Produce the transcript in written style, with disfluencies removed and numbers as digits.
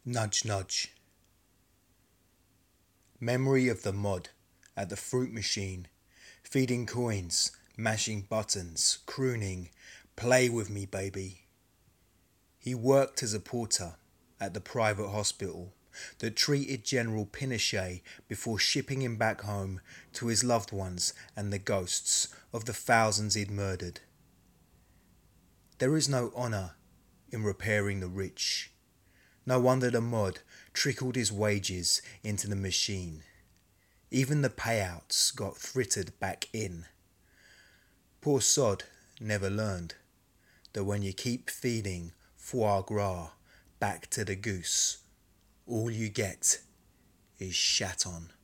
Nudge nudge. Memory of the mod at the fruit machine, feeding coins, mashing buttons, crooning, "Play with me, baby." He worked as a porter at the private hospital that treated General Pinochet before shipping him back home to his loved ones and the ghosts of the thousands he'd murdered. There is no honour in repairing the rich. No wonder the mod trickled his wages into the machine. Even the payouts got frittered back in. Poor sod never learned that when you keep feeding foie gras back to the goose, all you get is shat on.